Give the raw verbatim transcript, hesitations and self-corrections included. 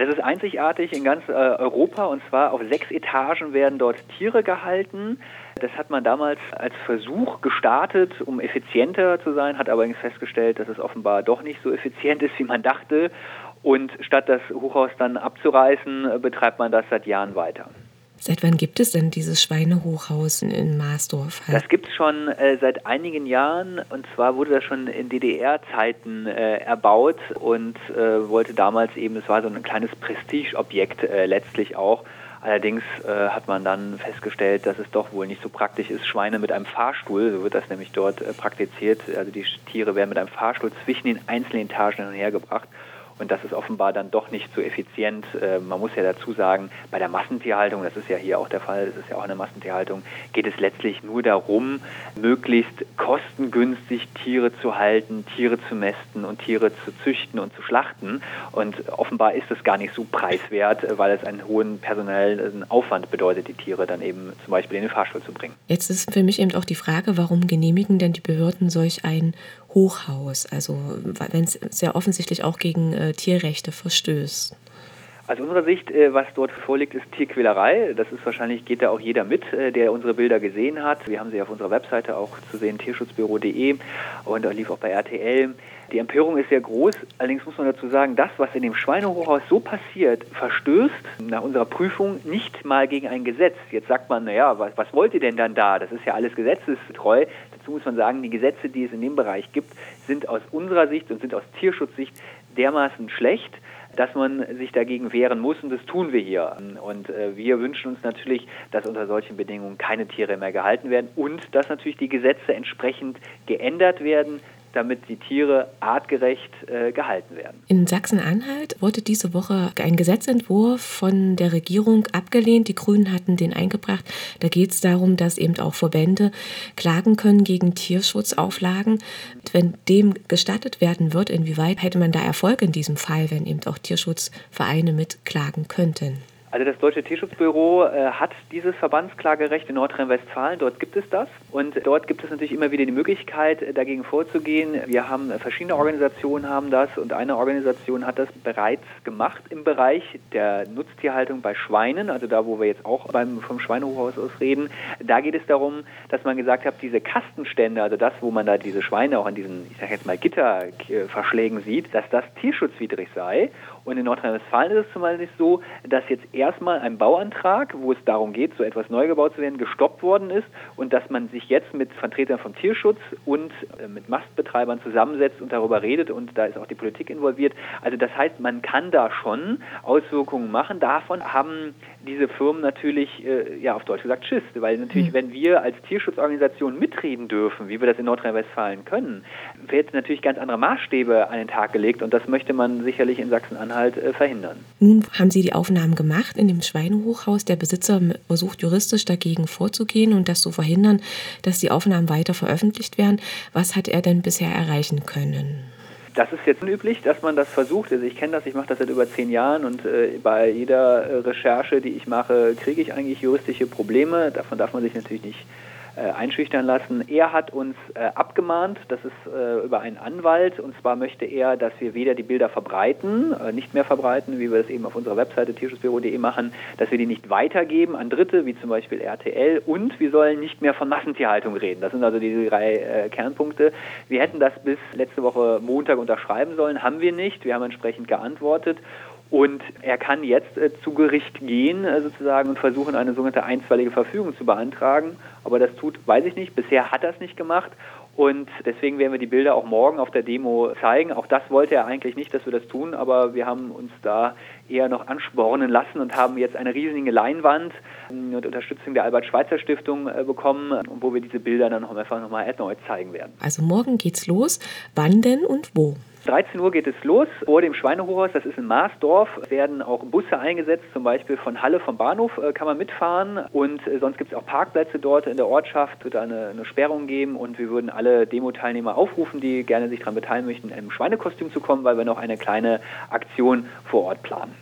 Ja, das ist einzigartig in ganz äh, Europa, und zwar auf sechs Etagen werden dort Tiere gehalten. Das hat man damals als Versuch gestartet, um effizienter zu sein, hat allerdings festgestellt, dass es offenbar doch nicht so effizient ist, wie man dachte. Und statt das Hochhaus dann abzureißen, betreibt man das seit Jahren weiter. Seit wann gibt es denn dieses Schweinehochhaus in Marsdorf? Das gibt es schon äh, seit einigen Jahren, und zwar wurde das schon in D D R-Zeiten äh, erbaut und äh, wollte damals eben, es war so ein kleines Prestigeobjekt äh, letztlich auch. Allerdings äh, hat man dann festgestellt, dass es doch wohl nicht so praktisch ist, Schweine mit einem Fahrstuhl, so wird das nämlich dort äh, praktiziert, also die Tiere werden mit einem Fahrstuhl zwischen den einzelnen Etagen hin und her gebracht. Und das ist offenbar dann doch nicht so effizient. Äh, man muss ja dazu sagen, bei der Massentierhaltung, das ist ja hier auch der Fall, das ist ja auch eine Massentierhaltung, geht es letztlich nur darum, möglichst kostengünstig Tiere zu halten, Tiere zu mästen und Tiere zu züchten und zu schlachten. Und offenbar ist es gar nicht so preiswert, weil es einen hohen personellen Aufwand bedeutet, die Tiere dann eben zum Beispiel in den Fahrstuhl zu bringen. Jetzt ist für mich eben auch die Frage, warum genehmigen denn die Behörden solch ein Hochhaus? Also wenn es sehr offensichtlich auch gegen äh, Tierrechte verstößt. Aus unserer Sicht, äh, was dort vorliegt, ist Tierquälerei. Das ist wahrscheinlich, geht da auch jeder mit, äh, der unsere Bilder gesehen hat. Wir haben sie auf unserer Webseite auch zu sehen, tierschutzbüro punkt de, und lief auch bei R T L. Die Empörung ist sehr groß. Allerdings muss man dazu sagen, das, was in dem Schweinehochhaus so passiert, verstößt nach unserer Prüfung nicht mal gegen ein Gesetz. Jetzt sagt man, naja, was, was wollt ihr denn dann da? Das ist ja alles gesetzestreu. Dazu muss man sagen, die Gesetze, die es in dem Bereich gibt, sind aus unserer Sicht und sind aus Tierschutzsicht dermaßen schlecht, dass man sich dagegen wehren muss, und das tun wir hier. Und äh, wir wünschen uns natürlich, dass unter solchen Bedingungen keine Tiere mehr gehalten werden und dass natürlich die Gesetze entsprechend geändert werden, damit die Tiere artgerecht äh, gehalten werden. In Sachsen-Anhalt wurde diese Woche ein Gesetzentwurf von der Regierung abgelehnt. Die Grünen hatten den eingebracht. Da geht es darum, dass eben auch Verbände klagen können gegen Tierschutzauflagen. Wenn dem gestattet werden wird, inwieweit hätte man da Erfolg in diesem Fall, wenn eben auch Tierschutzvereine mitklagen könnten? Also das Deutsche Tierschutzbüro äh, hat dieses Verbandsklagerecht in Nordrhein-Westfalen, dort gibt es das, und dort gibt es natürlich immer wieder die Möglichkeit, äh, dagegen vorzugehen. Wir haben äh, verschiedene Organisationen haben das, und eine Organisation hat das bereits gemacht im Bereich der Nutztierhaltung bei Schweinen, also da, wo wir jetzt auch beim vom Schweinehochhaus aus reden. Da geht es darum, dass man gesagt hat, diese Kastenstände, also das, wo man da diese Schweine auch an diesen, ich sage jetzt mal, Gitterverschlägen sieht, dass das tierschutzwidrig sei. Und in Nordrhein-Westfalen ist es zum Beispiel so, dass jetzt erstmal ein Bauantrag, wo es darum geht, so etwas neu gebaut zu werden, gestoppt worden ist, und dass man sich jetzt mit Vertretern vom Tierschutz und äh, mit Mastbetreibern zusammensetzt und darüber redet, und da ist auch die Politik involviert. Also das heißt, man kann da schon Auswirkungen machen. Davon haben diese Firmen natürlich, äh, ja auf Deutsch gesagt, Schiss, weil natürlich, mhm. wenn wir als Tierschutzorganisation mitreden dürfen, wie wir das in Nordrhein-Westfalen können, wird natürlich ganz andere Maßstäbe an den Tag gelegt, und das möchte man sicherlich in Sachsen-Anhalt äh, verhindern. Nun haben Sie die Aufnahmen gemacht in dem Schweinehochhaus. Der Besitzer versucht juristisch dagegen vorzugehen und das zu verhindern, dass die Aufnahmen weiter veröffentlicht werden. Was hat er denn bisher erreichen können? Das ist jetzt unüblich, dass man das versucht. Also ich kenne das, ich mache das seit über zehn Jahren, und äh, bei jeder äh, Recherche, die ich mache, kriege ich eigentlich juristische Probleme. Davon darf man sich natürlich nicht äh, einschüchtern lassen. Er hat uns äh, abgemahnt, das ist äh, über einen Anwalt, und zwar möchte er, dass wir weder die Bilder verbreiten, äh, nicht mehr verbreiten, wie wir das eben auf unserer Webseite tierschutzbüro punkt de machen, dass wir die nicht weitergeben an Dritte, wie zum Beispiel R T L, und wir sollen nicht mehr von Massentierhaltung reden. Das sind also die drei äh, Kernpunkte. Wir hätten das bis letzte Woche Montag unterschreiben sollen, haben wir nicht. Wir haben entsprechend geantwortet. Und er kann jetzt äh, zu Gericht gehen äh, sozusagen und versuchen, eine sogenannte einstweilige Verfügung zu beantragen. Aber das tut, weiß ich nicht. Bisher hat er es nicht gemacht. Und deswegen werden wir die Bilder auch morgen auf der Demo zeigen. Auch das wollte er eigentlich nicht, dass wir das tun. Aber wir haben uns da eher noch anspornen lassen und haben jetzt eine riesige Leinwand und Unterstützung der Albert-Schweitzer-Stiftung äh, bekommen, wo wir diese Bilder dann noch einfach nochmal erneut zeigen werden. Also morgen geht's los. Wann denn und wo? dreizehn Uhr geht es los. Vor dem Schweinehochhaus, das ist in Marsdorf, werden auch Busse eingesetzt, zum Beispiel von Halle vom Bahnhof äh, kann man mitfahren, und äh, sonst gibt es auch Parkplätze dort in der Ortschaft, wird eine, eine Sperrung geben, und wir würden alle Demo-Teilnehmer aufrufen, die gerne sich daran beteiligen möchten, im Schweinekostüm zu kommen, weil wir noch eine kleine Aktion vor Ort planen.